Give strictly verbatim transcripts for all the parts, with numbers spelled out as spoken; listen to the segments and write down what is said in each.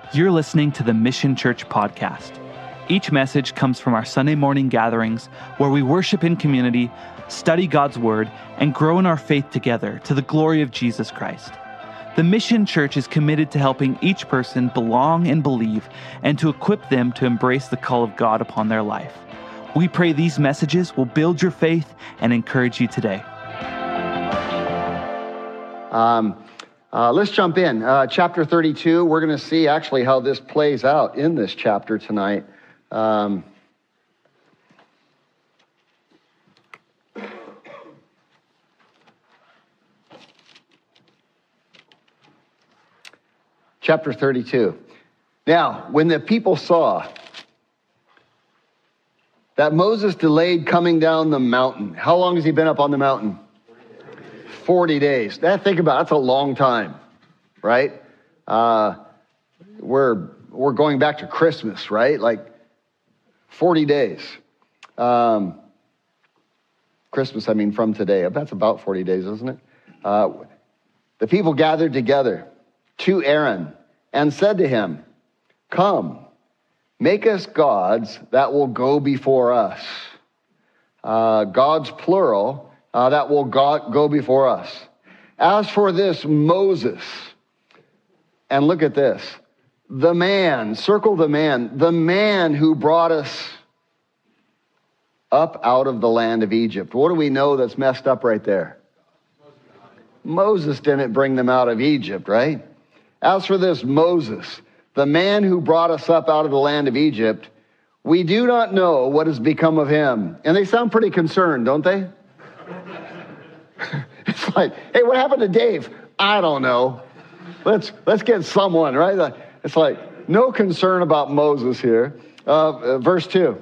You're listening to the Mission Church podcast. Each message comes from our Sunday morning gatherings where we worship in community, study God's Word, and grow in our faith together to the glory of Jesus Christ. The Mission Church is committed to helping each person belong and believe and to equip them to embrace the call of God upon their life. We pray these messages will build your faith and encourage you today. Um, uh, let's jump in. Uh, chapter thirty-two, we're going to see actually how this plays out in this chapter tonight. Um, chapter thirty-two. Now, when the people saw that Moses delayed coming down the mountain, how long has he been up on the mountain? forty days. That, think about it, that's a long time, right? Uh, we're we're going back to Christmas, right? Like forty days. Um, Christmas, I mean, from today. That's about forty days, isn't it? Uh, the people gathered together to Aaron and said to him, "Come, make us gods that will go before us." Uh, gods, plural. Uh, that will go, go before us. As for this Moses, and look at this, the man, circle the man, the man who brought us up out of the land of Egypt. What do we know that's messed up right there? Moses didn't bring them out of Egypt, right? As for this Moses, the man who brought us up out of the land of Egypt, we do not know what has become of him. And they sound pretty concerned, don't they? It's like, hey, what happened to Dave? I don't know. Let's let's get someone, right? It's like, no concern about Moses here. Uh, verse two.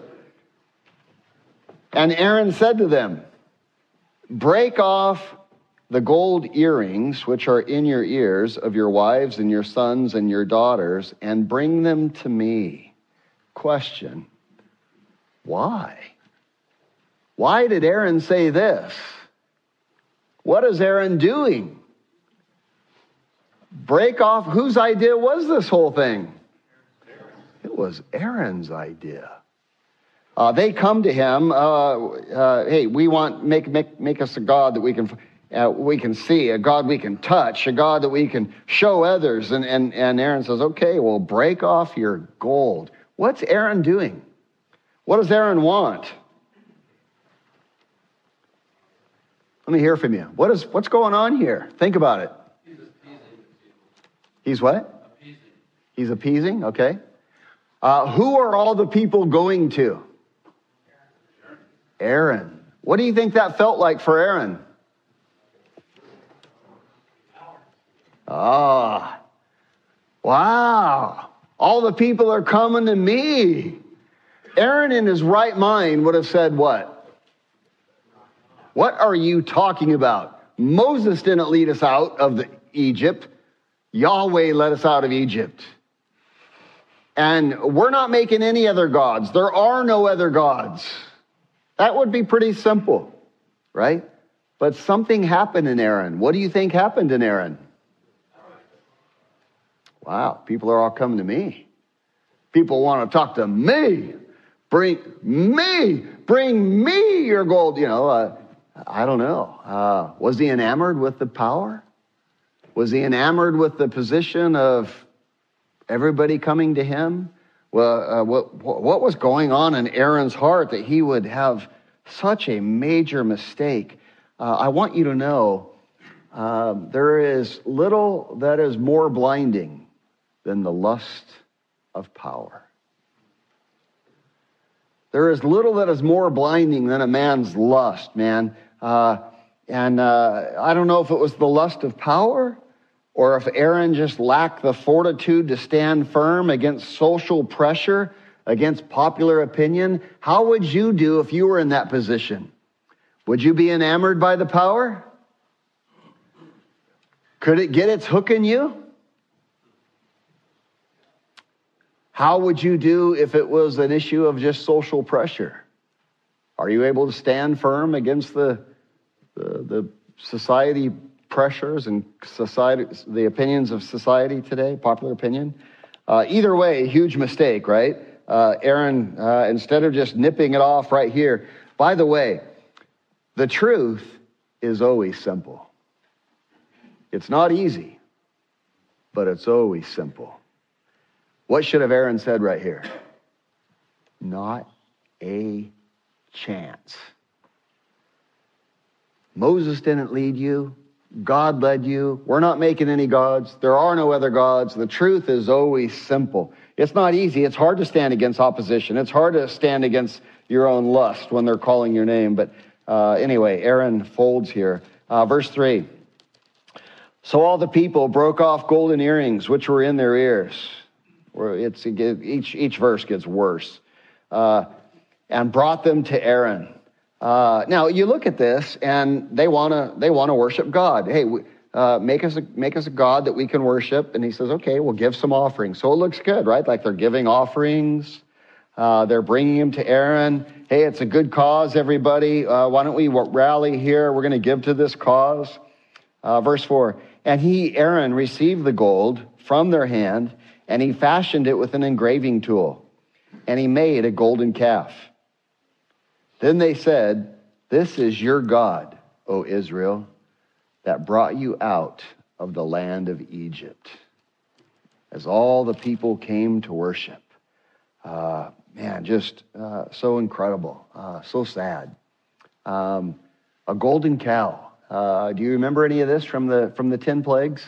And Aaron said to them, "Break off the gold earrings which are in your ears of your wives and your sons and your daughters, and bring them to me." Question: why? Why did Aaron say this? What is Aaron doing? Break off. Whose idea was this whole thing? It was Aaron's idea. Uh, they come to him. Uh, uh, hey, we want make make make us a god that we can uh, we can see, a god we can touch, a god that we can show others. And and and Aaron says, "Okay, well, break off your gold." What's Aaron doing? What does Aaron want? Let me hear from you. What is what's going on here? Think about it. He's appeasing. He's what? Appeasing. He's appeasing. Okay. Uh, who are all the people going to? Aaron. What do you think that felt like for Aaron? Ah, wow. All the people are coming to me. Aaron in his right mind would have said what? What are you talking about? Moses didn't lead us out of the Egypt. Yahweh led us out of Egypt. And we're not making any other gods. There are no other gods. That would be pretty simple, right? But something happened in Aaron. What do you think happened in Aaron? Wow, people are all coming to me. People want to talk to me. Bring me, bring me your gold. You know, uh, I don't know. Uh, was he enamored with the power? Was he enamored with the position of everybody coming to him? Well, uh, what, what was going on in Aaron's heart that he would have such a major mistake? Uh, I want you to know uh, there is little that is more blinding than the lust of power. There is little that is more blinding than a man's lust, man. Uh, and uh, I don't know if it was the lust of power or if Aaron just lacked the fortitude to stand firm against social pressure, against popular opinion. How would you do if you were in that position? Would you be enamored by the power? Could it get its hook in you? How would you do if it was an issue of just social pressure? Are you able to stand firm against the the, the society pressures and society, the opinions of society today, popular opinion? Uh, either way, huge mistake, right? Uh, Aaron, uh, instead of just nipping it off right here. By the way, the truth is always simple. It's not easy, but it's always simple. What should have Aaron said right here? Not a chance. Moses didn't lead you. God led you. We're not making any gods. There are no other gods. The truth is always simple. It's not easy. It's hard to stand against opposition. It's hard to stand against your own lust when they're calling your name. But uh, anyway, Aaron folds here. Uh, verse three. So all the people broke off golden earrings, which were in their ears. It's, each, each verse gets worse. Uh, and brought them to Aaron. Uh, now you look at this, and they want to they want to worship God. Hey, uh, make us a, make us a God that we can worship. And he says, okay, we'll give some offerings. So it looks good, right? Like they're giving offerings. Uh, they're bringing them to Aaron. Hey, it's a good cause, everybody. Uh, why don't we rally here? We're going to give to this cause. Uh, verse four. And he, Aaron, received the gold from their hand, and he fashioned it with an engraving tool, and he made a golden calf. Then they said, this is your God, O Israel, that brought you out of the land of Egypt. As all the people came to worship. Uh, man, just uh, so incredible, uh, so sad. Um, a golden cow. Uh, do you remember any of this from the from the ten plagues?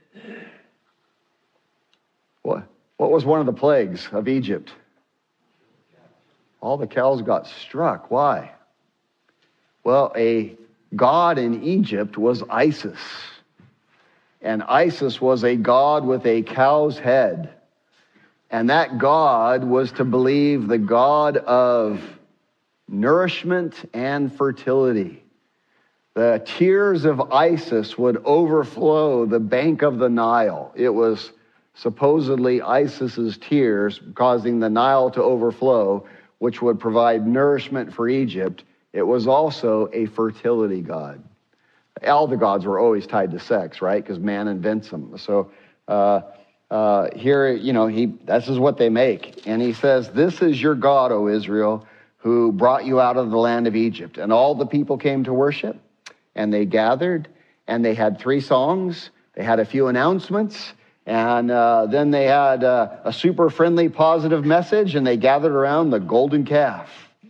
What, what was one of the plagues of Egypt? All the cows got struck. Why? Well, a god in Egypt was Isis. And Isis was a god with a cow's head. And that god was to believe the god of nourishment and fertility. The tears of Isis would overflow the bank of the Nile. It was supposedly Isis's tears causing the Nile to overflow, which would provide nourishment for Egypt. It was also a fertility god. All the gods were always tied to sex, right? Because man invents them. So uh, uh, here, you know, he this is what they make. And he says, this is your God, O Israel, who brought you out of the land of Egypt. And all the people came to worship, and they gathered, and they had three songs. They had a few announcements. And uh, then they had uh, a super friendly, positive message, and they gathered around the golden calf.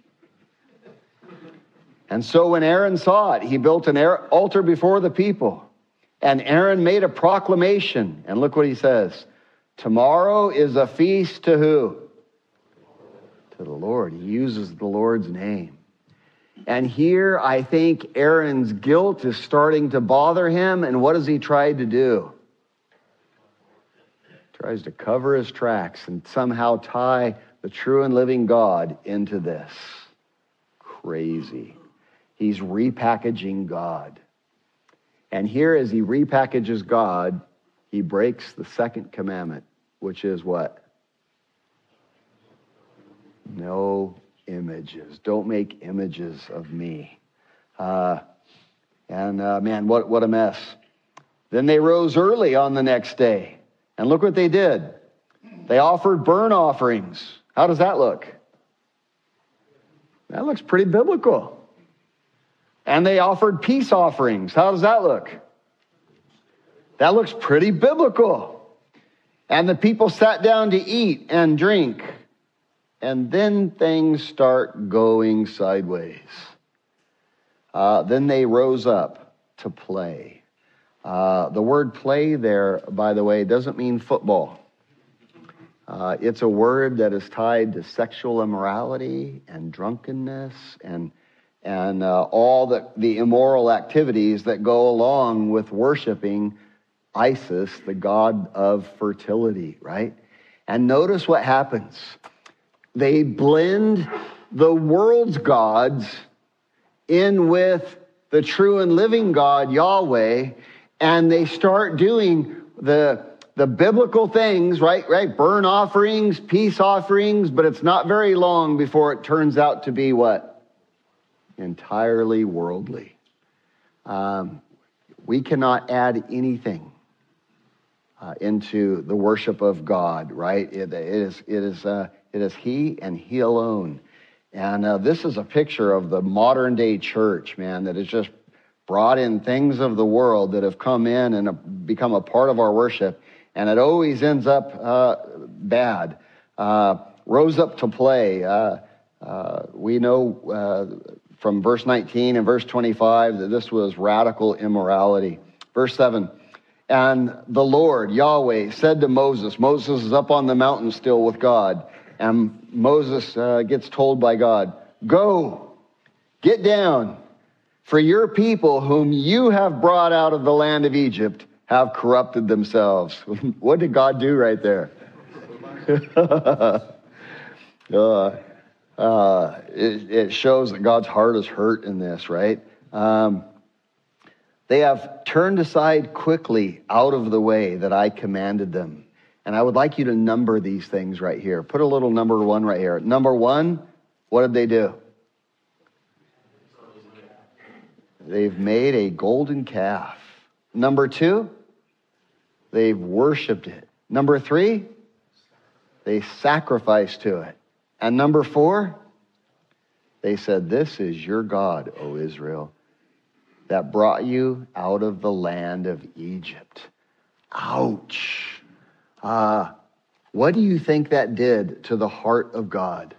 And so when Aaron saw it, he built an altar before the people. And Aaron made a proclamation. And look what he says. Tomorrow is a feast to who? To the Lord. He uses the Lord's name. And here I think Aaron's guilt is starting to bother him. And what has he tried to do? Tries to cover his tracks and somehow tie the true and living God into this. Crazy. He's repackaging God. And here as he repackages God, he breaks the second commandment, which is what? No images. Don't make images of me. Uh, and uh, man, what, what a mess. Then they rose early on the next day. And look what they did. They offered burnt offerings. How does that look? That looks pretty biblical. And they offered peace offerings. How does that look? That looks pretty biblical. And the people sat down to eat and drink. And then things start going sideways. Uh, then they rose up to play. Uh, the word play there, by the way, doesn't mean football. Uh, it's a word that is tied to sexual immorality and drunkenness and and uh, all the, the immoral activities that go along with worshiping Isis, the god of fertility, right? And notice what happens. They blend the world's gods in with the true and living God, Yahweh, and they start doing the the biblical things, right? Right? Burnt offerings, peace offerings, but it's not very long before it turns out to be what? Entirely worldly. Um, we cannot add anything uh, into the worship of God, right? It, it is it is uh, it is He and He alone. And uh, this is a picture of the modern day church, man, that has just brought in things of the world that have come in and have become a part of our worship. And it always ends up uh, bad. Uh, rose up to play. Uh, uh, we know uh, from verse nineteen and verse twenty-five that this was radical immorality. Verse seven, and the Lord, Yahweh, said to Moses, Moses is up on the mountain still with God, and Moses uh, gets told by God, go, get down, for your people whom you have brought out of the land of Egypt have corrupted themselves. What did God do right there? uh, uh, it, it shows that God's heart is hurt in this, right? Um, they have turned aside quickly out of the way that I commanded them. And I would like you to number these things right here. Put a little number one right here. Number one, what did they do? They've made a golden calf. Number two, they've worshiped it. Number three, they sacrificed to it. And number four, they said, this is your God, O Israel, that brought you out of the land of Egypt. Ouch. Uh, what do you think that did to the heart of God?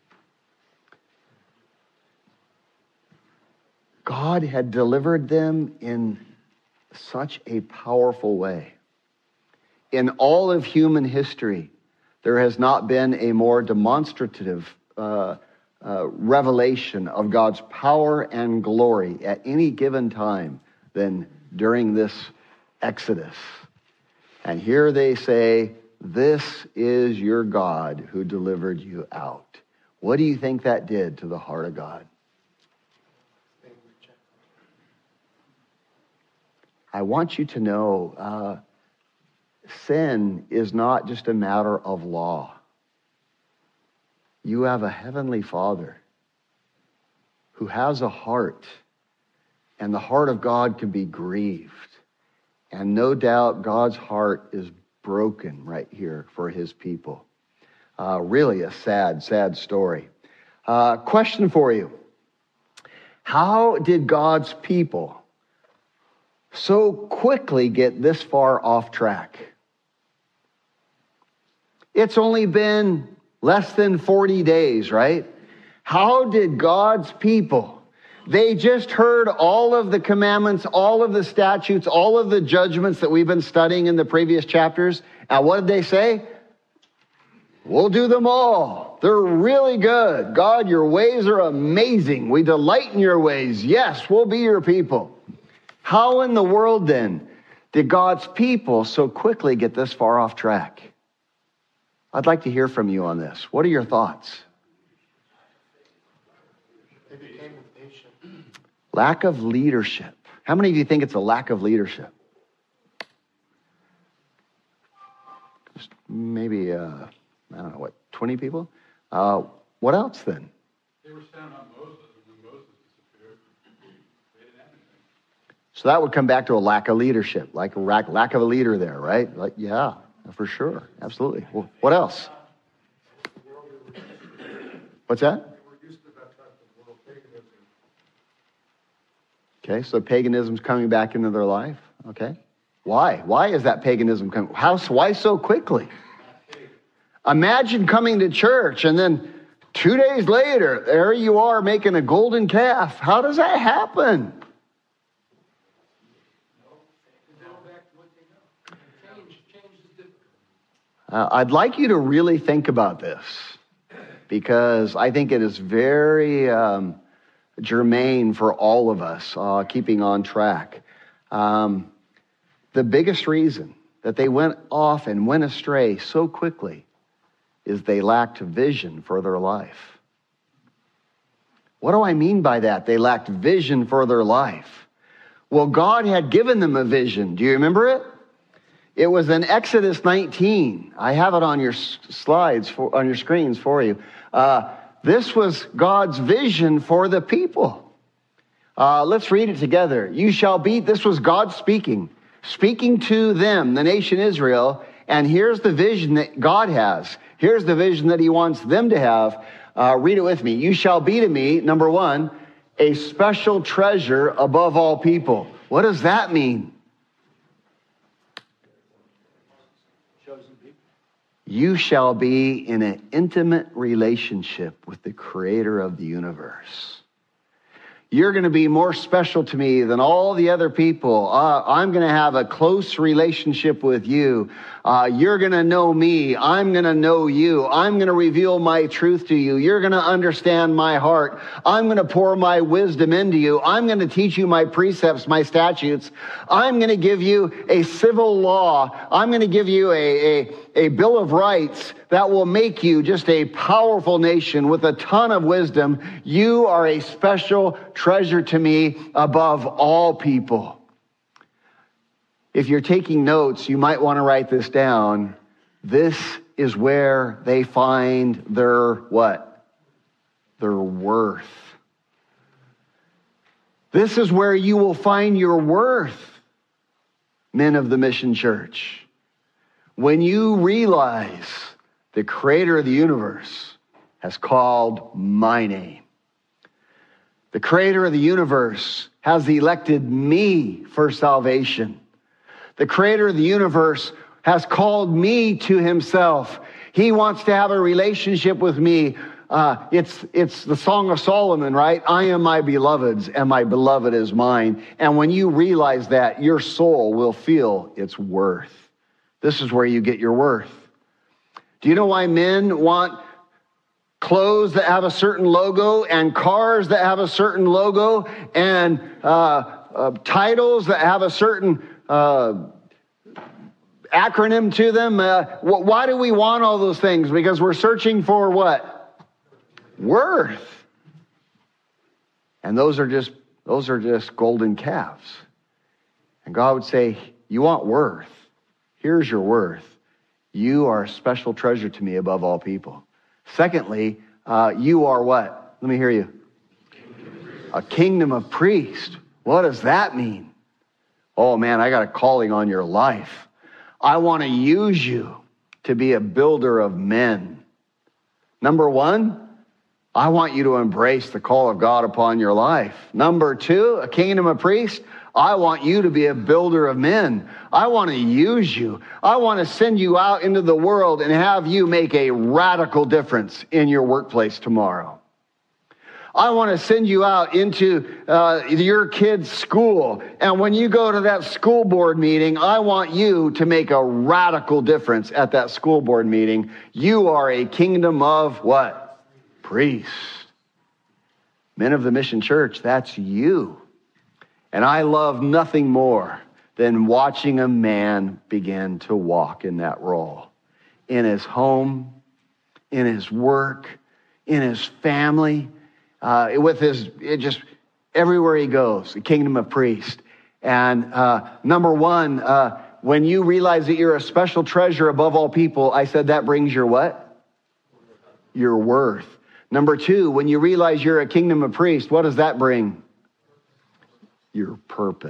God had delivered them in such a powerful way. In all of human history, there has not been a more demonstrative uh, uh, revelation of God's power and glory at any given time than during this Exodus. And here they say, this is your God who delivered you out. What do you think that did to the heart of God? I want you to know, uh, sin is not just a matter of law. You have a heavenly Father who has a heart, and the heart of God can be grieved. And no doubt God's heart is broken right here for his people. Uh, really a sad, sad story. Uh, question for you. How did God's people so quickly get this far off track? It's only been less than forty days, right? How did God's people, they just heard all of the commandments, all of the statutes, all of the judgments that we've been studying in the previous chapters. And what did they say? We'll do them all. They're really good. God, your ways are amazing. We delight in your ways. Yes, we'll be your people. How in the world then did God's people so quickly get this far off track? I'd like to hear from you on this. What are your thoughts? They became impatient. Lack of leadership. How many of you think it's a lack of leadership? Just maybe, uh, I don't know, what, twenty people? Uh, what else then? They were standing on Moses, and when Moses disappeared, they didn't have anything. So that would come back to a lack of leadership, like a lack, lack of a leader there, right? Like, yeah, for sure. Absolutely. Well, what else? What's that? Okay, so paganism's coming back into their life. Okay. Why? Why is that paganism coming? How, why so quickly? Imagine coming to church and then two days later, there you are making a golden calf. How does that happen? Uh, I'd like you to really think about this, because I think it is very um, germane for all of us, uh, keeping on track. Um, the biggest reason that they went off and went astray so quickly is they lacked vision for their life. What do I mean by that? They lacked vision for their life. Well, God had given them a vision. Do you remember it? It was in Exodus nineteen. I have it on your slides, for, on your screens for you. Uh, this was God's vision for the people. Uh, let's read it together. You shall be, this was God speaking. speaking to them, the nation Israel, and here's the vision that God has. Here's the vision that he wants them to have. Uh, read it with me. You shall be to me, number one, a special treasure above all people. What does that mean? You shall be in an intimate relationship with the creator of the universe. You're going to be more special to me than all the other people. Uh, I'm going to have a close relationship with you. Uh, you're going to know me. I'm going to know you. I'm going to reveal my truth to you. You're going to understand my heart. I'm going to pour my wisdom into you. I'm going to teach you my precepts, my statutes. I'm going to give you a civil law. I'm going to give you a, a, a bill of rights that will make you just a powerful nation with a ton of wisdom. You are a special treasure to me above all people. If you're taking notes, you might want to write this down. This is where they find their what? Their worth. This is where you will find your worth, men of the Mission Church. When you realize the creator of the universe has called my name. The creator of the universe has elected me for salvation. The creator of the universe has called me to himself. He wants to have a relationship with me. Uh, it's, it's the Song of Solomon, right? I am my beloved's and my beloved is mine. And when you realize that, your soul will feel its worth. This is where you get your worth. Do you know why men want clothes that have a certain logo and cars that have a certain logo and uh, uh, titles that have a certain uh, acronym to them? Uh, wh- why do we want all those things? Because we're searching for what? Worth. And those are just those are just golden calves. And God would say, you want worth? Here's your worth. You are a special treasure to me above all people. Secondly, uh, you are what? Let me hear you. A kingdom of priests. What does that mean? Oh man, I got a calling on your life. I want to use you to be a builder of men. Number one, I want you to embrace the call of God upon your life. Number two, a kingdom of priests. I want you to be a builder of men. I want to use you. I want to send you out into the world and have you make a radical difference in your workplace tomorrow. I want to send you out into uh, your kid's school. And when you go to that school board meeting, I want you to make a radical difference at that school board meeting. You are a kingdom of what? Priests. Men of the Mission Church, that's you. And I love nothing more than watching a man begin to walk in that role. In his home, in his work, in his family, uh, with his, it just, everywhere he goes, the kingdom of priests. And uh, number one, uh, when you realize that you're a special treasure above all people, I said that brings your what? Your worth. Number two, when you realize you're a kingdom of priests, what does that bring? Your purpose.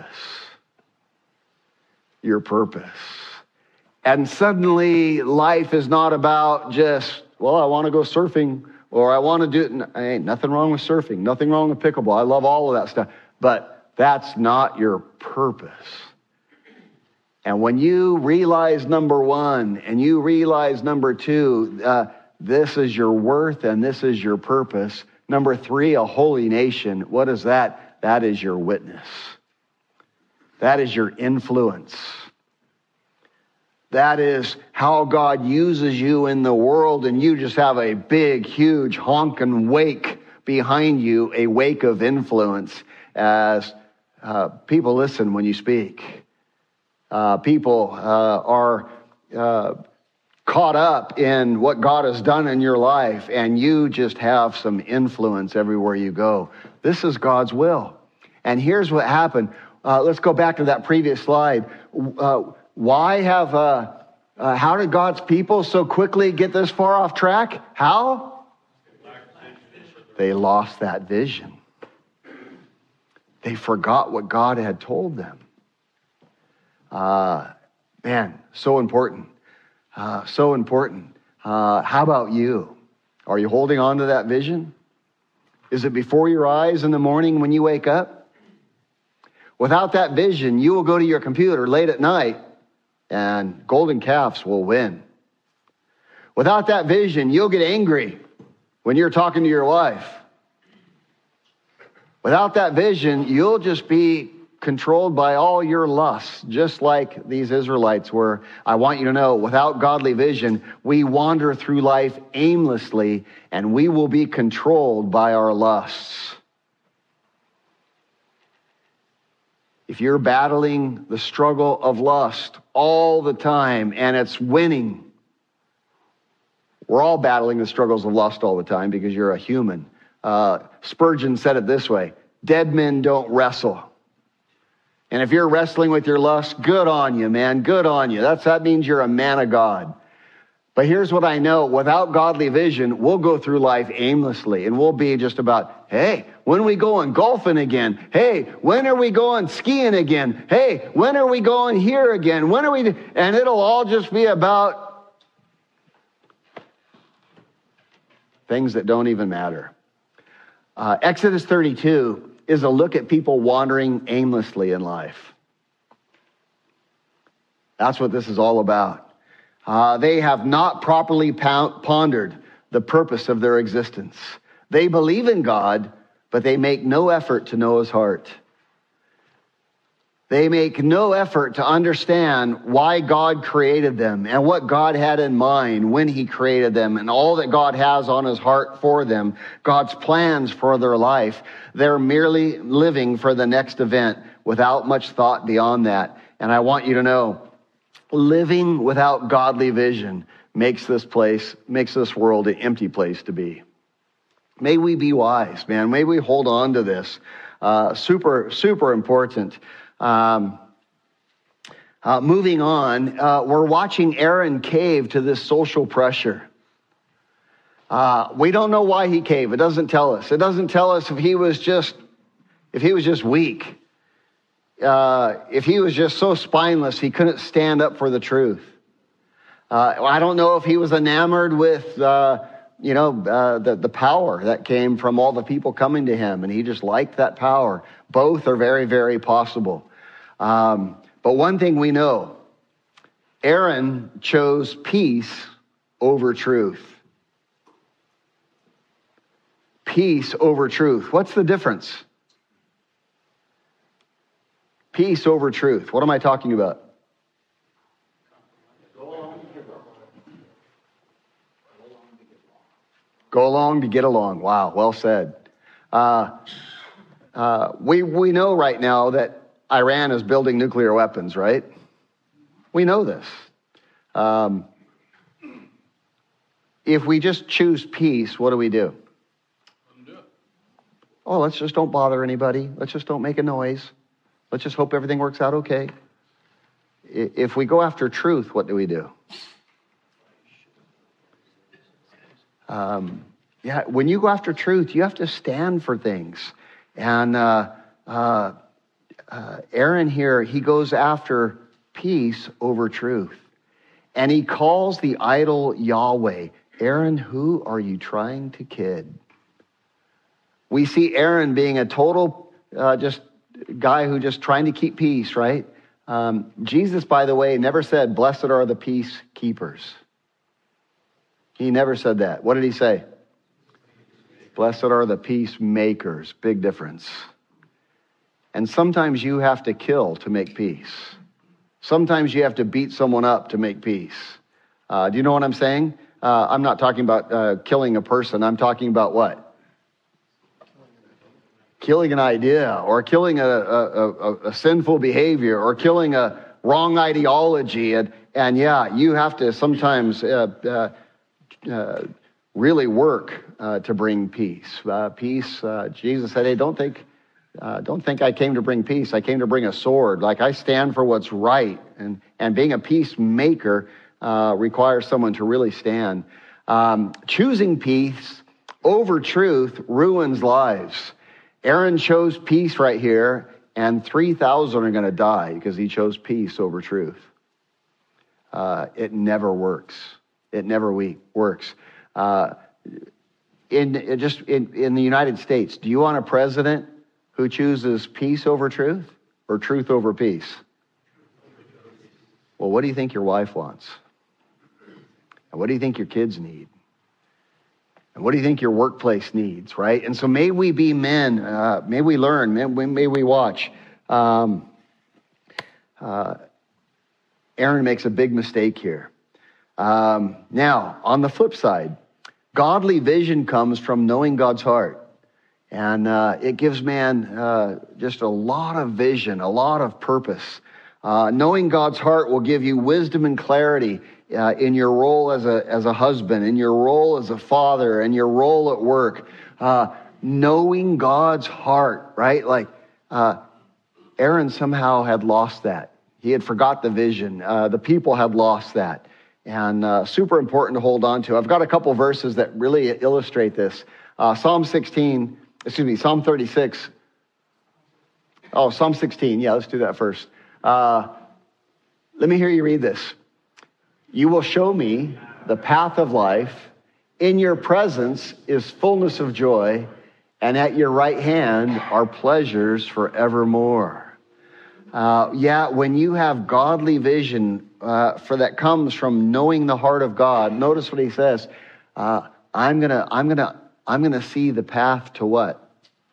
Your purpose. And suddenly life is not about just, well, I want to go surfing or I want to do it. Ain't nothing wrong with surfing. Nothing wrong with pickleball. I love all of that stuff. But that's not your purpose. And when you realize number one and you realize number two, uh, this is your worth and this is your purpose. Number three, a holy nation. What is that? That is your witness. That is your influence. That is how God uses you in the world, and you just have a big, huge honking wake behind you, a wake of influence as uh, people listen when you speak. Uh, people uh, are uh, caught up in what God has done in your life, and you just have some influence everywhere you go. This is God's will. And here's what happened. Uh, let's go back to that previous slide. Uh, why have, uh, uh, how did God's people so quickly get this far off track? How? They lost that vision. They forgot what God had told them. Uh, man, so important. Uh, so important. Uh, how about you? Are you holding on to that vision? Is it before your eyes in the morning when you wake up? Without that vision, you will go to your computer late at night and golden calves will win. Without that vision, you'll get angry when you're talking to your wife. Without that vision, you'll just be controlled by all your lusts, just like these Israelites were. I want you to know, without godly vision, we wander through life aimlessly, and we will be controlled by our lusts. If you're battling the struggle of lust all the time, and it's winning, we're all battling the struggles of lust all the time because you're a human. Uh, Spurgeon said it this way: dead men don't wrestle. And if you're wrestling with your lust, good on you, man. Good on you. That's, that means you're a man of God. But here's what I know. Without godly vision, we'll go through life aimlessly. And we'll be just about, hey, when are we going golfing again? Hey, when are we going skiing again? Hey, when are we going here again? When are we? And it'll all just be about things that don't even matter. Uh, Exodus thirty-two is a look at people wandering aimlessly in life. That's what this is all about. Uh, they have not properly pondered the purpose of their existence. They believe in God, but they make no effort to know his heart. They make no effort to understand why God created them and what God had in mind when he created them and all that God has on his heart for them, God's plans for their life. They're merely living for the next event without much thought beyond that. And I want you to know, living without godly vision makes this place, makes this world an empty place to be. May we be wise, man. May we hold on to this. Uh, super, super important. Um, uh, moving on, uh, we're watching Aaron cave to this social pressure. Uh, we don't know why he caved. It doesn't tell us. It doesn't tell us if he was just, if he was just weak. Uh, if he was just so spineless, he couldn't stand up for the truth. Uh, I don't know if he was enamored with, uh, you know, uh, the, the power that came from all the people coming to him, and he just liked that power. Both are very, very possible. Um, but one thing we know, Aaron chose peace over truth. Peace over truth. What's the difference? Peace over truth. What am I talking about? Go along to get along. Wow, well said. Uh, uh, we we know right now that Iran is building nuclear weapons, right? We know this. Um, if we just choose peace, what do we do? Oh, let's just don't bother anybody. Let's just don't make a noise. Let's just hope everything works out okay. If we go after truth, what do we do? Um, yeah, when you go after truth, you have to stand for things. And uh, uh, uh, Aaron here, he goes after peace over truth. And he calls the idol Yahweh. Aaron, who are you trying to kid? We see Aaron being a total uh, just guy who just trying to keep peace, right? Um, Jesus, by the way, never said, blessed are the peacekeepers. He never said that. What did he say? Blessed are the peacemakers. Big difference. And sometimes you have to kill to make peace. Sometimes you have to beat someone up to make peace. Uh, do you know what I'm saying? Uh, I'm not talking about uh, killing a person. I'm talking about what? Killing an idea, or killing a, a, a, a sinful behavior, or killing a wrong ideology. And, and yeah, you have to sometimes uh, uh, uh, really work uh, to bring peace. Uh, peace, uh, Jesus said, hey, don't think, uh, don't think I came to bring peace. I came to bring a sword. Like, I stand for what's right. And, and being a peacemaker uh, requires someone to really stand. Um, choosing peace over truth ruins lives. Aaron chose peace right here, and three thousand are going to die because he chose peace over truth. Uh, it never works. It never we, works. Uh, in it just in, in the United States, do you want a president who chooses peace over truth or truth over peace? Well, what do you think your wife wants? And what do you think your kids need? And what do you think your workplace needs, right? And so may we be men, uh, may we learn, may we, may we watch. Um, uh, Aaron makes a big mistake here. Um, now, on the flip side, godly vision comes from knowing God's heart. And uh, it gives man uh, just a lot of vision, a lot of purpose. Uh, knowing God's heart will give you wisdom and clarity uh, in your role as a as a husband, in your role as a father, in your role at work. Uh, knowing God's heart, right? Like uh, Aaron somehow had lost that. He had forgot the vision. Uh, the people had lost that. And uh, super important to hold on to. I've got a couple verses that really illustrate this. Uh, Psalm sixteen, excuse me, Psalm thirty-six. Oh, Psalm sixteen. Yeah, let's do that first. Uh, let me hear you read this. You will show me the path of life. In your presence is fullness of joy, and at your right hand are pleasures forevermore. Uh, yeah, when you have godly vision, uh, for that comes from knowing the heart of God. Notice what he says. Uh, I'm gonna, I'm gonna, I'm gonna see the path to what?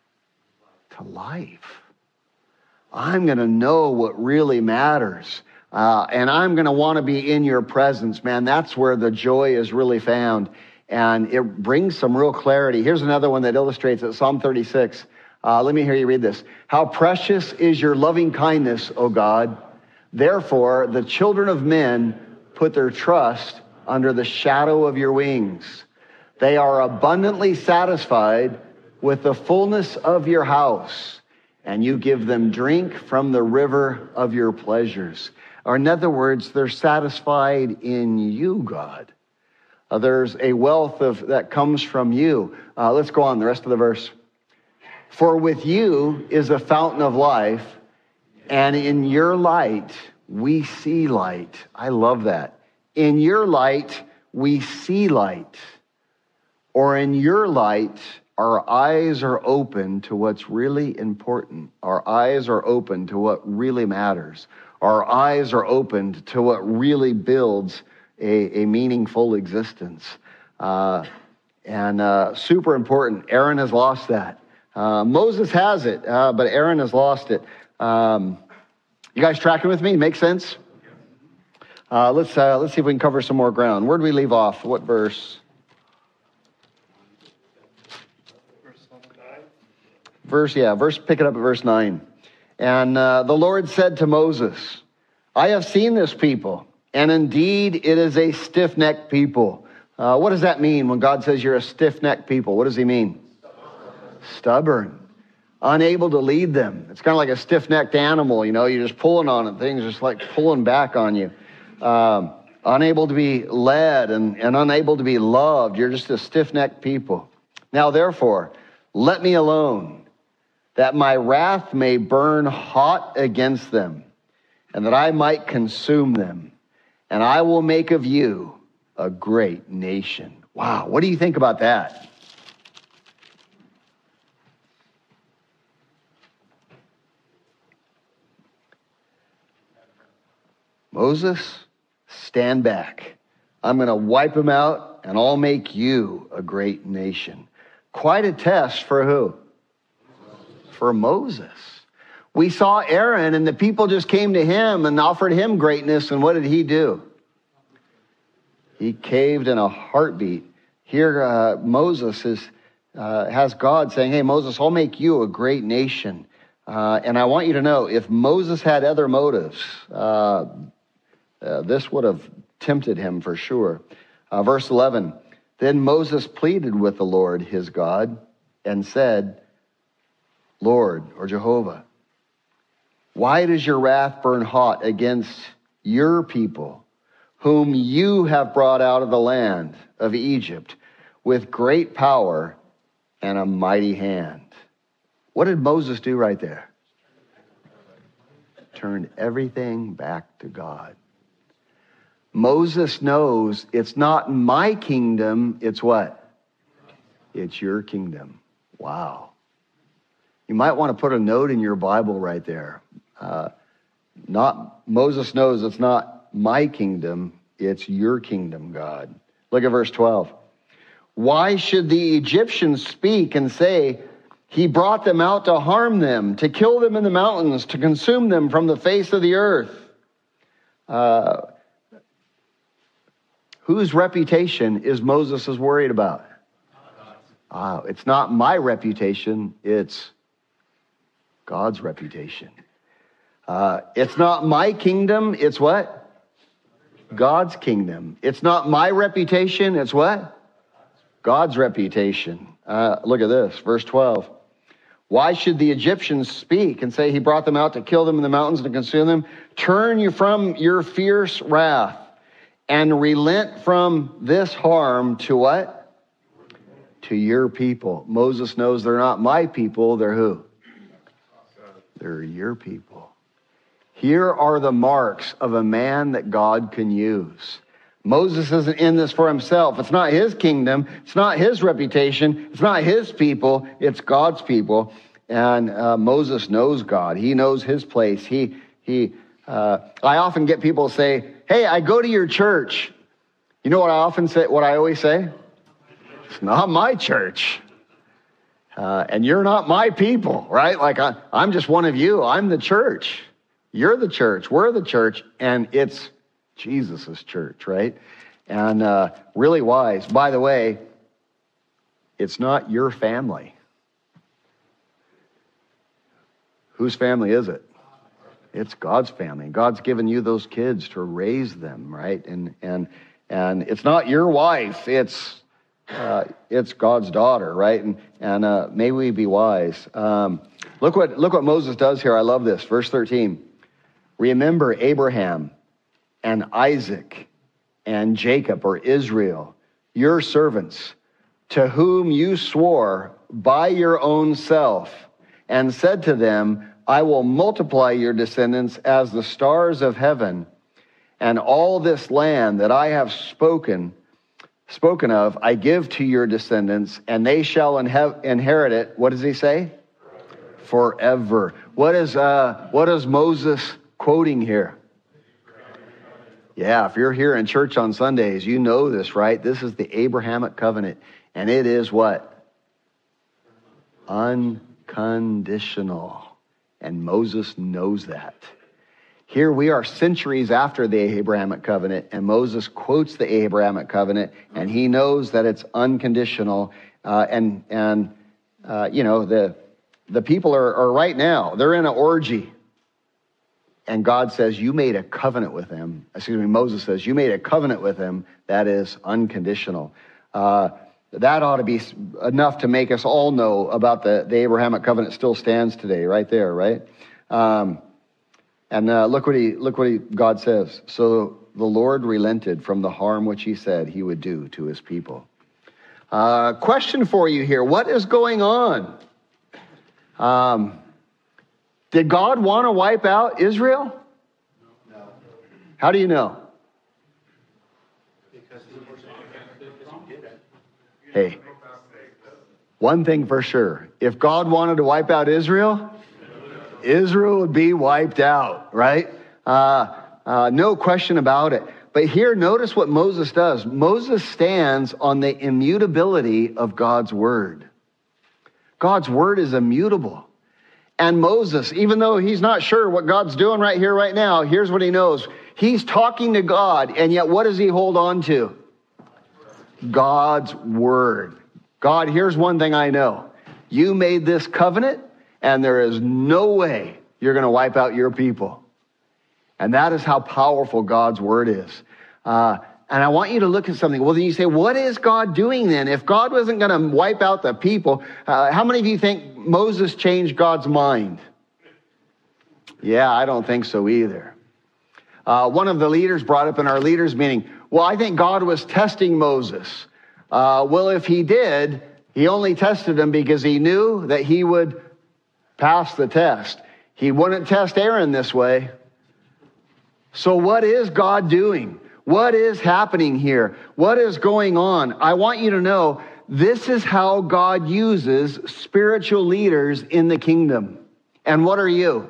To life. I'm going to know what really matters. Uh, and I'm going to want to be in your presence, man. That's where the joy is really found. And it brings some real clarity. Here's another one that illustrates it. Psalm thirty-six. Uh, let me hear you read this. How precious is your loving kindness, O God. Therefore, the children of men put their trust under the shadow of your wings. They are abundantly satisfied with the fullness of your house, and you give them drink from the river of your pleasures. Or in other words, they're satisfied in you, God. Uh, there's a wealth of that comes from you. Uh, let's go on, the rest of the verse. For with you is a fountain of life, and in your light we see light. I love that. In your light we see light. Or in your light, our eyes are open to what's really important. Our eyes are open to what really matters. Our eyes are opened to what really builds a, a meaningful existence. Uh, and uh, super important. Aaron has lost that. Uh, Moses has it, uh, but Aaron has lost it. Um, you guys tracking with me? Make sense? Uh, let's uh, let's see if we can cover some more ground. Where do we leave off? What verse? Verse, yeah, verse, pick it up at verse nine. And uh, the Lord said to Moses, I have seen this people, and indeed it is a stiff-necked people. Uh, what does that mean when God says you're a stiff-necked people? What does he mean? Stubborn. Stubborn. Unable to lead them. It's kind of like a stiff-necked animal, you know, you're just pulling on it. Things just like pulling back on you. Um, unable to be led and, and unable to be loved. You're just a stiff-necked people. Now, therefore, let me alone, that my wrath may burn hot against them, and that I might consume them. And I will make of you a great nation. Wow, what do you think about that? Moses, stand back. I'm going to wipe them out, and I'll make you a great nation. Quite a test for who? For Moses. We saw Aaron, and the people just came to him and offered him greatness, and what did he do? He caved in a heartbeat. Here, uh, Moses is uh, has God saying, hey, Moses, I'll make you a great nation. Uh, and I want you to know, if Moses had other motives, uh, uh, this would have tempted him for sure. Uh, verse eleven, then Moses pleaded with the Lord, his God, and said, Lord, or Jehovah, why does your wrath burn hot against your people, whom you have brought out of the land of Egypt with great power and a mighty hand? What did Moses do right there? turned everything back to God. Moses knows it's not my kingdom, it's what? It's your kingdom. Wow. You might want to put a note in your Bible right there. Uh, not Moses knows it's not my kingdom, it's your kingdom, God. Look at verse twelve. Why should the Egyptians speak and say, he brought them out to harm them, to kill them in the mountains, to consume them from the face of the earth? Uh, whose reputation is Moses is worried about? Uh, it's not my reputation, it's God's reputation. Uh, it's not my kingdom, it's what? God's kingdom. It's not my reputation, it's what? God's reputation. Uh, look at this, verse twelve. Why should the Egyptians speak and say he brought them out to kill them in the mountains and to consume them? Turn you from your fierce wrath and relent from this harm to what? To your people. Moses knows they're not my people, they're who? They're your people. Here are the marks of a man that God can use. Moses isn't in this for himself. It's not his kingdom. It's not his reputation. It's not his people. It's God's people. And uh, Moses knows God. He knows his place. He, he. Uh, I often get people say, hey, I go to your church. You know what I often say, what I always say? It's not my church. Uh, and you're not my people, right? Like I, I'm just one of you. I'm the church. You're the church. We're the church. And it's Jesus' church, right? And uh, really wise. By the way, it's not your family. Whose family is it? It's God's family. God's given you those kids to raise them, right? And and and it's not your wife. It's uh, it's God's daughter, right? And and uh, may we be wise. Um, look what look what Moses does here. I love this. Verse thirteen. Remember Abraham and Isaac and Jacob, or Israel, your servants, to whom you swore by your own self, and said to them, I will multiply your descendants as the stars of heaven, and all this land that I have spoken spoken of, I give to your descendants, and they shall inhe- inherit it. What does he say? Forever. Forever. What is uh, what is Moses quoting here? Yeah, if you're here in church on Sundays, you know this, right? This is the Abrahamic covenant. And it is what? Unconditional. And Moses knows that. Here we are centuries after the Abrahamic covenant, and Moses quotes the Abrahamic covenant, and he knows that it's unconditional. Uh, and, and uh, you know, the, the people are, are right now, they're in an orgy. And God says, you made a covenant with him. Excuse me, Moses says, you made a covenant with him that is unconditional. Uh, that ought to be enough to make us all know about the, the Abrahamic covenant still stands today, right there, right? Um, and uh, look what he, look what he, God says. So the Lord relented from the harm which he said he would do to his people. Uh, question for you here. What is going on? Um, Did God want to wipe out Israel? No. How do you know? Hey, one thing for sure. If God wanted to wipe out Israel, Israel would be wiped out, right? Uh, uh, no question about it. But here, notice what Moses does. Moses stands on the immutability of God's word. God's word is immutable. And Moses, even though he's not sure what God's doing right here, right now, here's what he knows. He's talking to God, and yet what does he hold on to? God's word. God, here's one thing I know. You made this covenant, and there is no way you're going to wipe out your people. And that is how powerful God's word is. Uh, and I want you to look at something. Well, then you say, what is God doing then? If God wasn't going to wipe out the people, uh, how many of you think Moses changed God's mind? Yeah, I don't think so either. Uh, one of the leaders brought up in our leaders meeting, well, I think God was testing Moses. Uh, well, if he did, he only tested him because he knew that he would pass the test. He wouldn't test Aaron this way. So what is God doing? What is happening here? What is going on? I want you to know this is how God uses spiritual leaders in the kingdom. And what are you?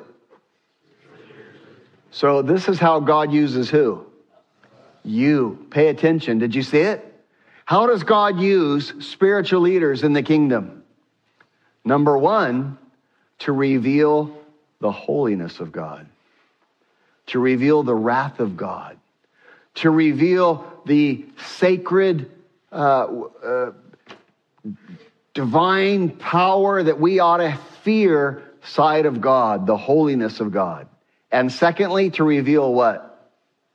So this is how God uses who? You. Pay attention. Did you see it? How does God use spiritual leaders in the kingdom? Number one, to reveal the holiness of God, to reveal the wrath of God, to reveal the sacred, uh, uh, divine power that we ought to fear side of God, the holiness of God. And secondly, to reveal what?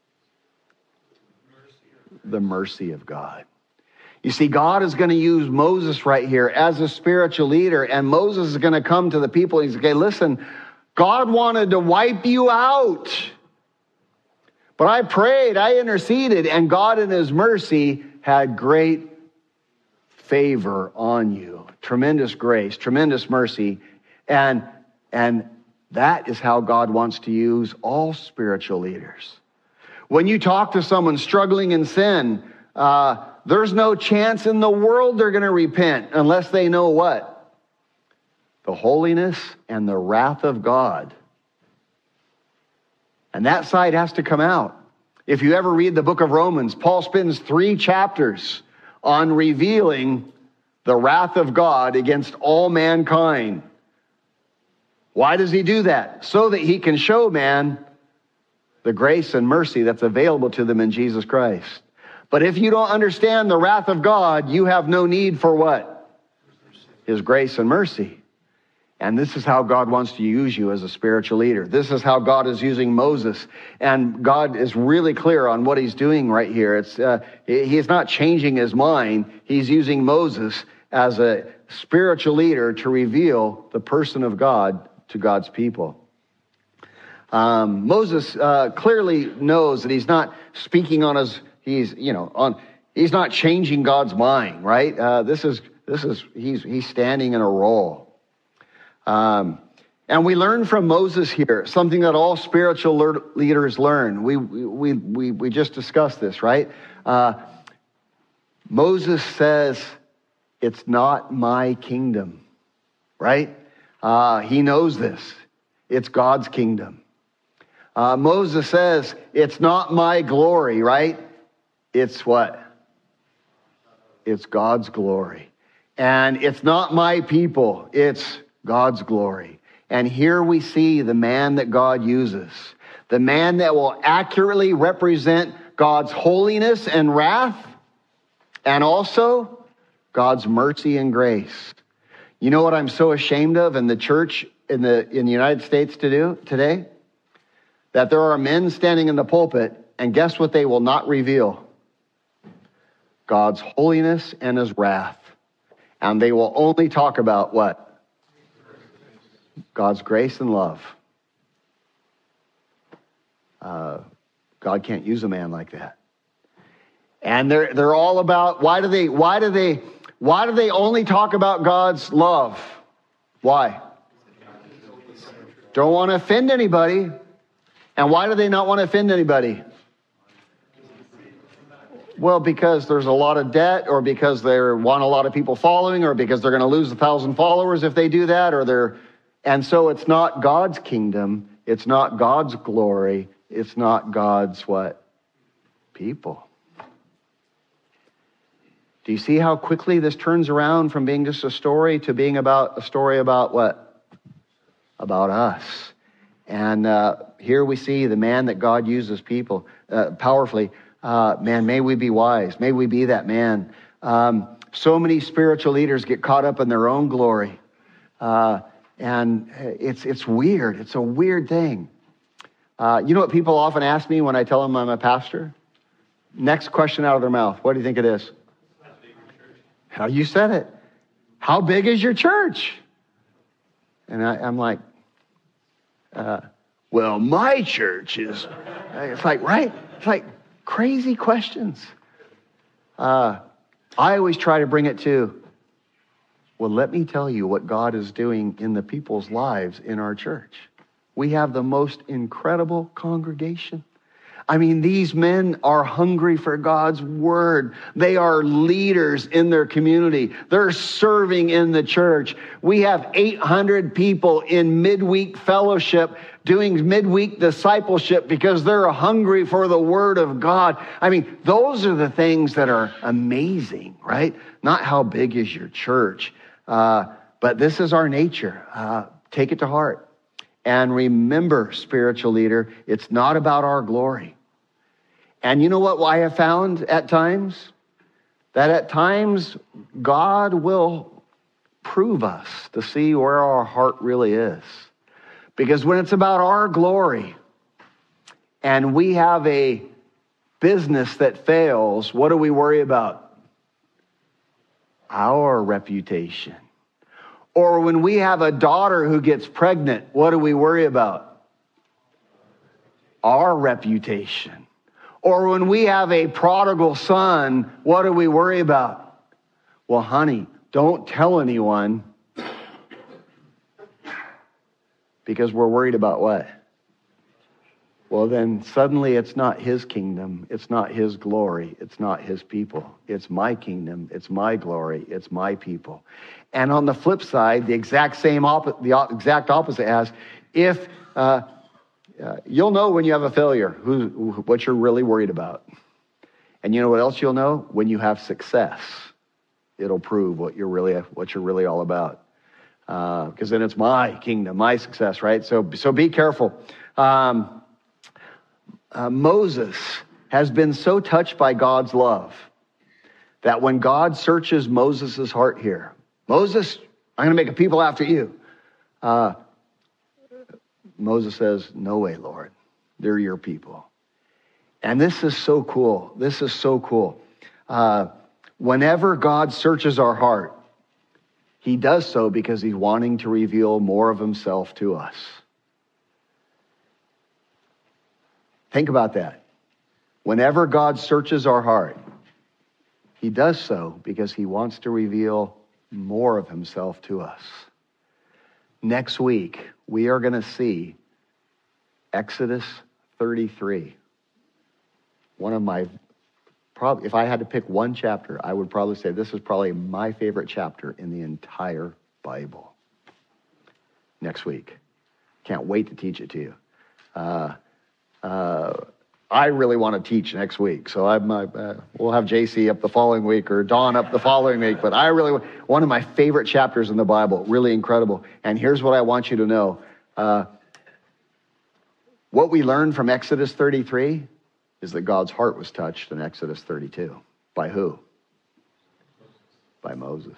The mercy of God. You see, God is going to use Moses right here as a spiritual leader, and Moses is going to come to the people. He's okay, listen, God wanted to wipe you out. But I prayed, I interceded, and God in his mercy had great favor on you. Tremendous grace, tremendous mercy. And, and that is how God wants to use all spiritual leaders. When you talk to someone struggling in sin, uh, there's no chance in the world they're going to repent unless they know what? The holiness and the wrath of God. And that side has to come out. If you ever read the book of Romans, Paul spends three chapters on revealing the wrath of God against all mankind. Why does he do that? So that he can show man the grace and mercy that's available to them in Jesus Christ. But if you don't understand the wrath of God, you have no need for what? His grace and mercy. And this is how God wants to use you as a spiritual leader. This is how God is using Moses. And God is really clear on what he's doing right here. It's uh, he's not changing his mind. He's using Moses as a spiritual leader to reveal the person of God to God's people. Um, Moses uh, clearly knows that he's not speaking on his, he's, you know, on, he's not changing God's mind, right? Uh, this is, this is, he's, he's standing in a role. Um, and we learn from Moses here something that all spiritual le- leaders learn. We, we, we, we just discussed this, right? Uh, Moses says, it's not my kingdom, right? Uh, he knows this. It's God's kingdom. Uh, Moses says, it's not my glory, right? It's what? It's God's glory. And it's not my people. It's God's glory. And here we see the man that God uses. The man that will accurately represent God's holiness and wrath, and also God's mercy and grace. You know what I'm so ashamed of in the church in the in the United States to do today? That there are men standing in the pulpit, and guess what they will not reveal? God's holiness and his wrath. And they will only talk about what? God's grace and love. Uh, God can't use a man like that. And they're they're all about, why do they why do they why do they only talk about God's love? Why? Don't want to offend anybody. And why do they not want to offend anybody? Well, because there's a lot of debt, or because they want a lot of people following, or because they're going to lose a thousand followers if they do that, or they're, and so it's not God's kingdom, it's not God's glory, it's not God's what? People. Do you see how quickly this turns around from being just a story to being about a story about what? About us. And uh, here we see the man that God uses people uh, powerfully. Uh, man, may we be wise. May we be that man. Um, so many spiritual leaders get caught up in their own glory. Uh, and it's it's weird. It's a weird thing. Uh, you know what people often ask me when I tell them I'm a pastor? Next question out of their mouth. What do you think it is? How you said it. How big is your church? And I, I'm like, uh, well, my church is, it's like, right? It's like crazy questions. Uh, I always try to bring it to, well, let me tell you what God is doing in the people's lives in our church. we have the most incredible congregation. I mean, these men are hungry for God's word. They are leaders in their community. They're serving in the church. We have eight hundred people in midweek fellowship doing midweek discipleship because they're hungry for the word of God. I mean, those are the things that are amazing, right? Not how big is your church, uh, but this is our nature. Uh, take it to heart. And remember, spiritual leader, it's not about our glory. And you know what I have found at times? That at times, God will prove us to see where our heart really is. Because when it's about our glory, and we have a business that fails, what do we worry about? Our reputation. Or when we have a daughter who gets pregnant, what do we worry about? Our reputation. Or when we have a prodigal son, what do we worry about? Well, honey, don't tell anyone, because we're worried about what? Well, then suddenly it's not his kingdom. It's not his glory. It's not his people. It's my kingdom. It's my glory. It's my people. And on the flip side, the exact same, opposite, the exact opposite as if... Uh, Uh, you'll know when you have a failure, who, what you're really worried about. And you know what else you'll know? When you have success, it'll prove what you're really, what you're really all about. Because uh, then it's my kingdom, my success, right? So, so be careful. Um, uh, Moses has been so touched by God's love that when God searches Moses' heart here, Moses, I'm going to make a people after you. Uh, Moses says, no way, Lord. They're your people. And this is so cool. This is so cool. Uh, whenever God searches our heart, he does so because he's wanting to reveal more of himself to us. Think about that. Whenever God searches our heart, he does so because he wants to reveal more of himself to us. Next week, we are going to see Exodus thirty-three. One of my, probably, if I had to pick one chapter, I would probably say this is probably my favorite chapter in the entire Bible. Next week. Can't wait to teach it to you. Uh, uh, I really want to teach next week, so I'm, uh, we'll have J C up the following week or Dawn up the following week, but I really, one of my favorite chapters in the Bible, really incredible. And here's what I want you to know. Uh, what we learned from Exodus thirty-three is that God's heart was touched in Exodus thirty-two. By who? By Moses.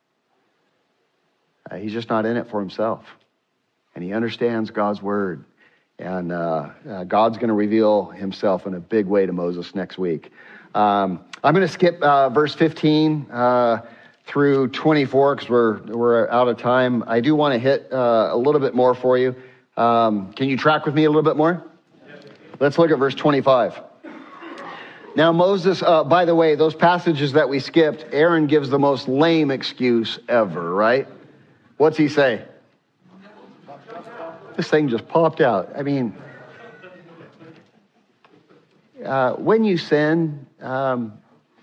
Uh, he's just not in it for himself. And he understands God's word. And uh, uh, God's going to reveal himself in a big way to Moses next week. Um, I'm going to skip uh, verse fifteen uh, through twenty-four because we're we're out of time. I do want to hit uh, a little bit more for you. Um, can you track with me a little bit more? Yes. Let's look at verse twenty-five. Now Moses, uh, by the way, those passages that we skipped, Aaron gives the most lame excuse ever, right? What's he say? This thing just popped out. I mean, uh, when you sin, um,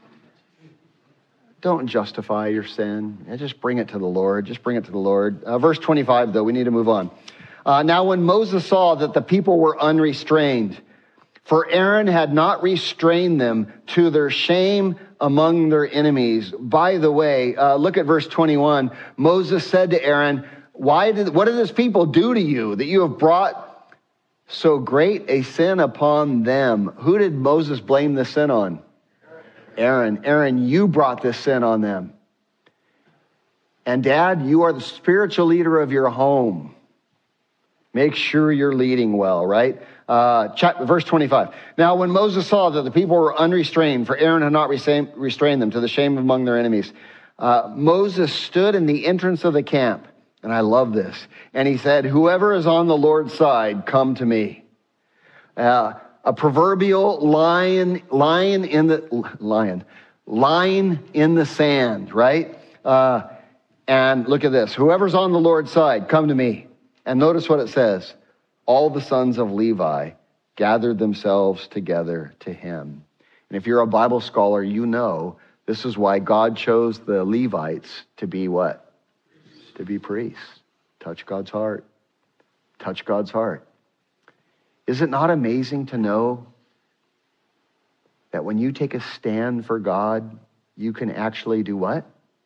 don't justify your sin. Just bring it to the Lord. Just bring it to the Lord. Uh, verse twenty-five, though, we need to move on. Uh, now, when Moses saw that the people were unrestrained, for Aaron had not restrained them to their shame among their enemies. By the way, uh, look at verse twenty-one. Moses said to Aaron, Why did, what did this people do to you that you have brought so great a sin upon them? Who did Moses blame the sin on? Aaron. Aaron, you brought this sin on them. And Dad, you are the spiritual leader of your home. Make sure you're leading well, right? Uh, chapter, verse twenty-five. Now, when Moses saw that the people were unrestrained, for Aaron had not restrained, restrained them to the shame among their enemies, uh, Moses stood in the entrance of the camp. And I love this. And he said, whoever is on the Lord's side, come to me. Uh, a proverbial lion, lion in the, lion, line in the sand, right? Uh, and look at this. Whoever's on the Lord's side, come to me. And notice what it says. all the sons of Levi gathered themselves together to him. And if you're a Bible scholar, you know this is why God chose the Levites to be what? To be priests. Touch God's heart. Touch God's heart. Is it not amazing to know that when you take a stand for God, you can actually do what?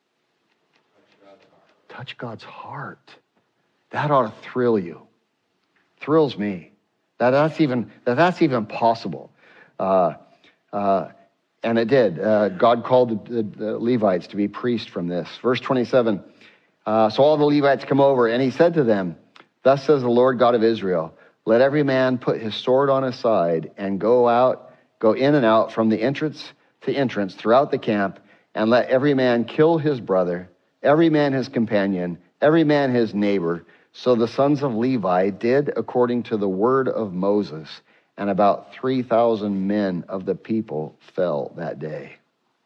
Touch God's heart. That ought to thrill you. Thrills me. That that's even that that's even possible. Uh, uh, and it did. Uh, God called the, the, the Levites to be priests from this. Verse twenty-seven. Uh, so all the Levites come over, and he said to them, "Thus says the Lord God of Israel, let every man put his sword on his side and go out, go in and out from the entrance to entrance throughout the camp, and let every man kill his brother, every man his companion, every man his neighbor." So the sons of Levi did according to the word of Moses, and about three thousand men of the people fell that day.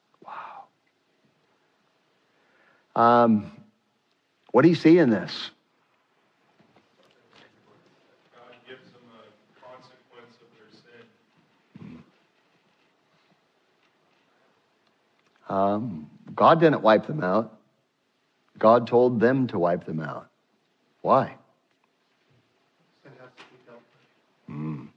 Wow. Um, what do you see in this? God gives them a consequence of their sin. Um, God didn't wipe them out. God told them to wipe them out. Why? Mm.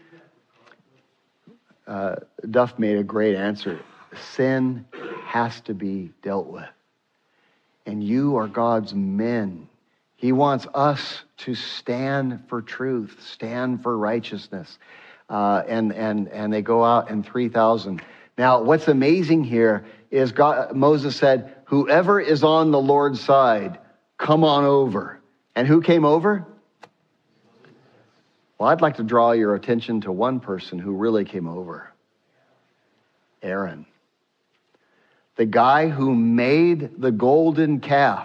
Uh, Duff made a great answer. Sin has to be dealt with. And you are God's men. He wants us to stand for truth, stand for righteousness. Uh, and, and, and they go out in three thousand. Now, what's amazing here is God, Moses said, whoever is on the Lord's side, come on over. And who came over? Well, I'd like to draw your attention to one person who really came over. Aaron. The guy who made the golden calf.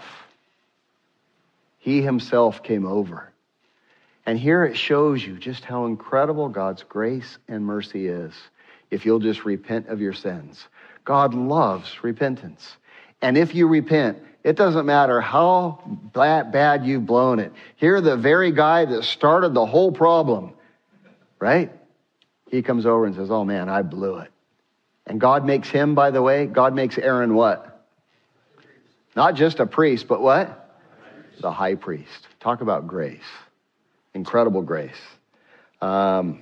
He himself came over. And here it shows you just how incredible God's grace and mercy is if you'll just repent of your sins. God loves repentance. And if you repent, it doesn't matter how bad you've blown it. Here, the very guy that started the whole problem, right? He comes over and says, oh man, I blew it. And God makes him, by the way, God makes Aaron what? Not just a priest, but what? The high priest. Talk about grace. Incredible grace. Um,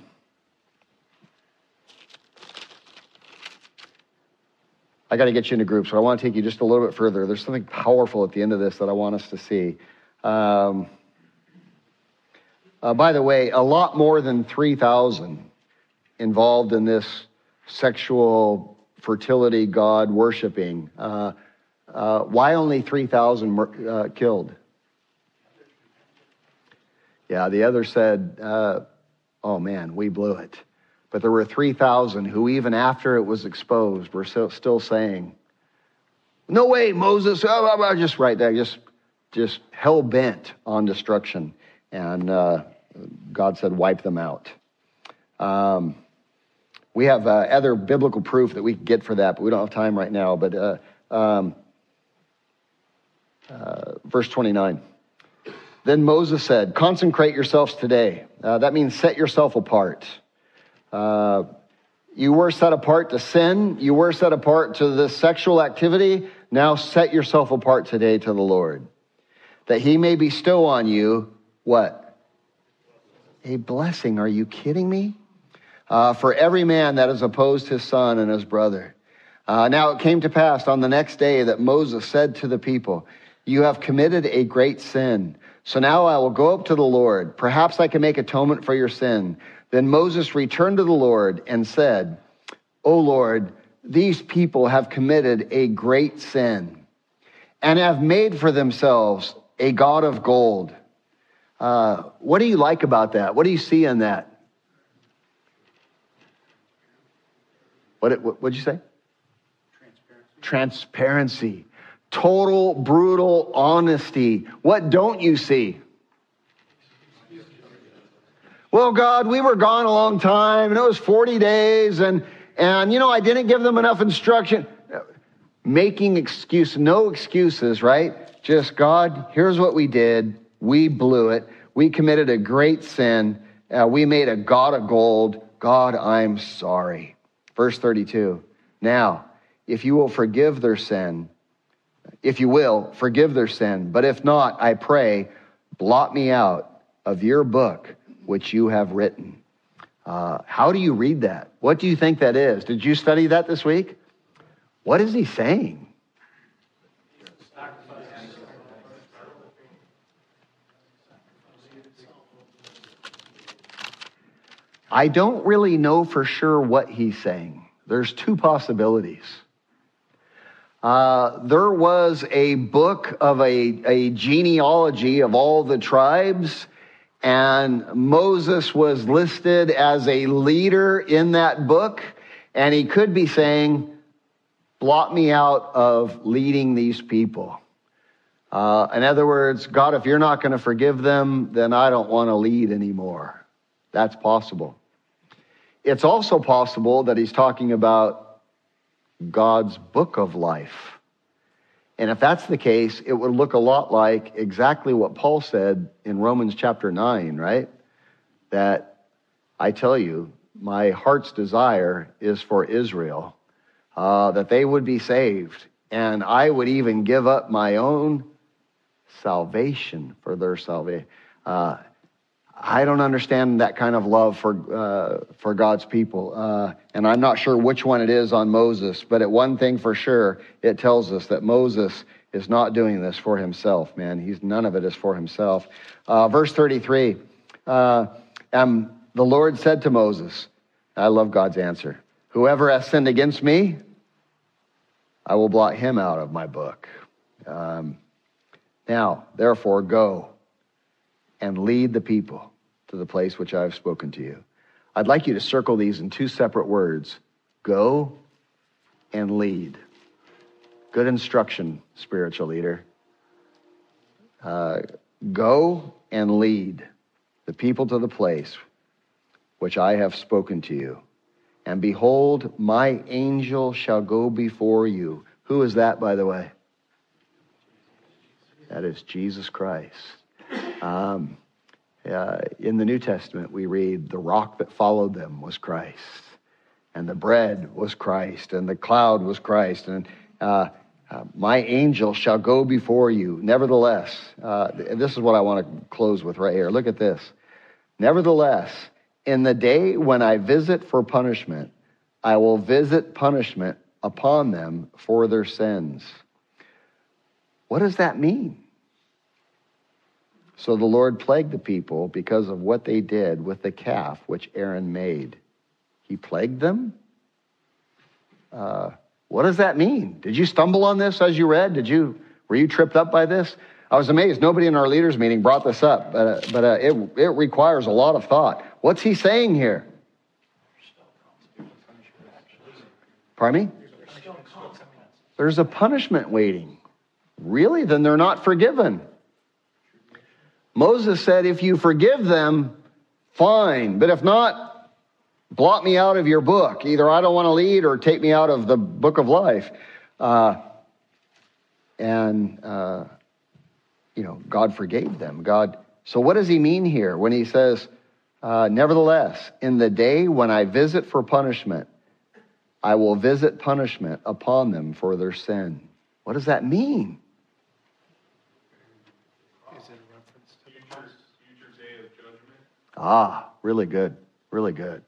I got to get you into groups, so I want to take you just a little bit further. There's something powerful at the end of this that I want us to see. Um, uh, by the way, a lot more than three thousand involved in this sexual fertility God worshiping. Uh, uh, why only three thousand uh, killed? Yeah, the other said, uh, oh man, we blew it. But there were three thousand who, even after it was exposed, were still, still saying, no way, Moses, oh, oh, oh, just right there, just, just hell-bent on destruction. And uh, God said, wipe them out. Um, we have uh, other biblical proof that we can get for that, but we don't have time right now. But uh, um, uh, verse twenty-nine. Then Moses said, consecrate yourselves today. Uh, that means set yourself apart. Uh, you were set apart to sin. You were set apart to this sexual activity. Now set yourself apart today to the Lord, that he may bestow on you what? A blessing. Are you kidding me? Uh, for every man that has opposed his son and his brother. Uh, now it came to pass on the next day that Moses said to the people, you have committed a great sin. So now I will go up to the Lord. Perhaps I can make atonement for your sin. Then Moses returned to the Lord and said, O Lord, these people have committed a great sin and have made for themselves a god of gold. Uh, what do you like about that? What do you see in that? What what what'd you say? Transparency. Transparency. Total, brutal honesty. What don't you see? Well, God, we were gone a long time, and it was forty days, and, and you know, I didn't give them enough instruction. Making excuse, no excuses, right? Just, God, here's what we did. We blew it. We committed a great sin. Uh, we made a god of gold. God, I'm sorry. Verse thirty-two. Now, if you will forgive their sin, if you will, forgive their sin. But if not, I pray, blot me out of your book, which you have written. Uh, how do you read that? What do you think that is? Did you study that this week? What is he saying? I don't really know for sure what he's saying. There's two possibilities. Uh, there was a book of a, a genealogy of all the tribes, and Moses was listed as a leader in that book, and he could be saying, blot me out of leading these people. Uh, in other words, God, if you're not going to forgive them, then I don't want to lead anymore. That's possible. It's also possible that he's talking about God's book of life. And if that's the case, it would look a lot like exactly what Paul said in Romans chapter nine, right? That I tell you, my heart's desire is for Israel, uh, that they would be saved. And I would even give up my own salvation for their salvation. Uh, I don't understand that kind of love for uh, for God's people. Uh, and I'm not sure which one it is on Moses, but at one thing for sure, it tells us that Moses is not doing this for himself, man. He's none of it is for himself. Uh, verse thirty-three, uh, um, the Lord said to Moses, I love God's answer, whoever has sinned against me, I will blot him out of my book. Um, now, therefore, go and lead the people to the place which I have spoken to you. I'd like you to circle these in two separate words. Go and lead. Good instruction, spiritual leader. Uh, go and lead the people to the place which I have spoken to you. And behold, my angel shall go before you. Who is that, by the way? That is Jesus Christ. Um, uh, in the New Testament, we read, the rock that followed them was Christ, and the bread was Christ, and the cloud was Christ, and uh, uh, my angel shall go before you. Nevertheless, uh, this is what I want to close with right here. Look at this. Nevertheless, in the day when I visit for punishment, I will visit punishment upon them for their sins. What does that mean? So the Lord plagued the people because of what they did with the calf which Aaron made. He plagued them? Uh, what does that mean? Did you stumble on this as you read? Did you, were you tripped up by this? I was amazed. Nobody in our leaders meeting brought this up, but, uh, but uh, it, it requires a lot of thought. What's he saying here? Pardon me? There's a punishment waiting. Really? Then they're not forgiven. Moses said, if you forgive them, fine. But if not, blot me out of your book. Either I don't want to lead or take me out of the book of life. Uh, and, uh, you know, God forgave them. God. So what does he mean here when he says, uh, nevertheless, in the day when I visit for punishment, I will visit punishment upon them for their sin. What does that mean? Ah, really good, really good.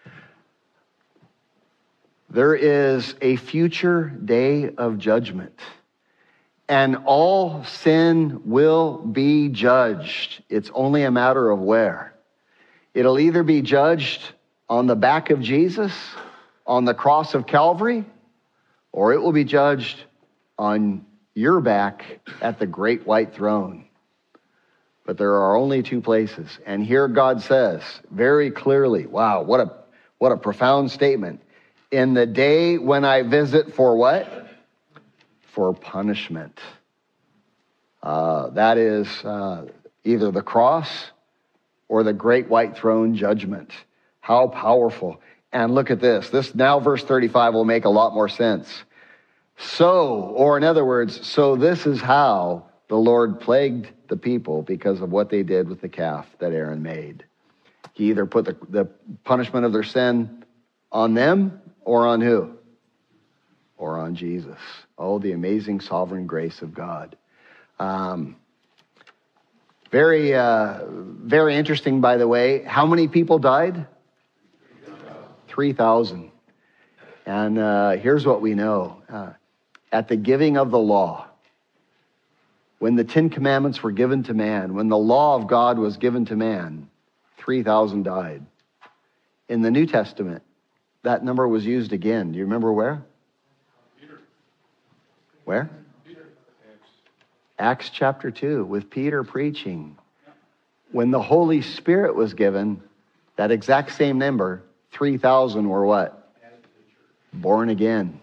There is a future day of judgment, and all sin will be judged. It's only a matter of where. It'll either be judged on the back of Jesus, on the cross of Calvary, or it will be judged on your back at the great white throne. But there are only two places. And here God says very clearly, wow, what a what a profound statement. In the day when I visit for what? For punishment. Uh, that is uh, either the cross or the great white throne judgment. How powerful. And look at this. This now verse thirty-five will make a lot more sense. So, or in other words, so this is how the Lord plagued the people because of what they did with the calf that Aaron made. He either put the, the punishment of their sin on them or on who? Or on Jesus. Oh, the amazing sovereign grace of God. Um, very, uh, very interesting, by the way. How many people died? three thousand. And uh, here's what we know. Uh, at the giving of the law, when the Ten Commandments were given to man, when the law of God was given to man, three thousand died. In the New Testament, that number was used again. Do you remember where? Peter. Where? Peter. Acts chapter two, with Peter preaching. When the Holy Spirit was given, that exact same number, three thousand were what? Born again.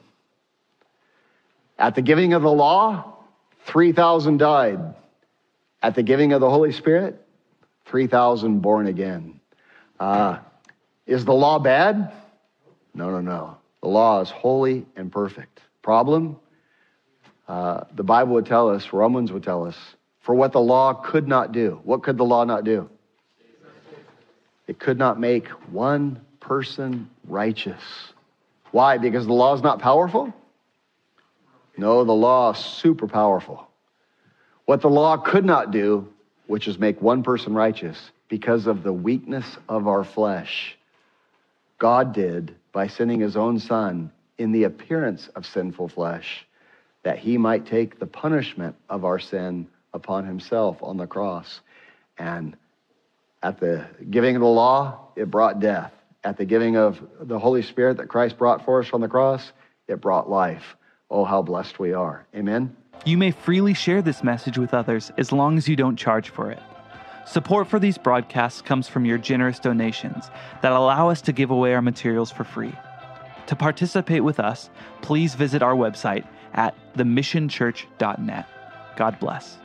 At the giving of the law, three thousand died. At the giving of the Holy Spirit, three thousand born again. Uh, is the law bad? No, no, no. The law is holy and perfect. Problem? Uh, the Bible would tell us, Romans would tell us, for what the law could not do. What could the law not do? It could not make one person righteous. Why? Because the law is not powerful? No, the law is super powerful. What the law could not do, which is make one person righteous, because of the weakness of our flesh, God did by sending his own Son in the appearance of sinful flesh, that he might take the punishment of our sin upon himself on the cross. And at the giving of the law, it brought death. At the giving of the Holy Spirit that Christ brought for us on the cross, it brought life. Oh, how blessed we are. Amen? You may freely share this message with others as long as you don't charge for it. Support for these broadcasts comes from your generous donations that allow us to give away our materials for free. To participate with us, please visit our website at the mission church dot net. God bless.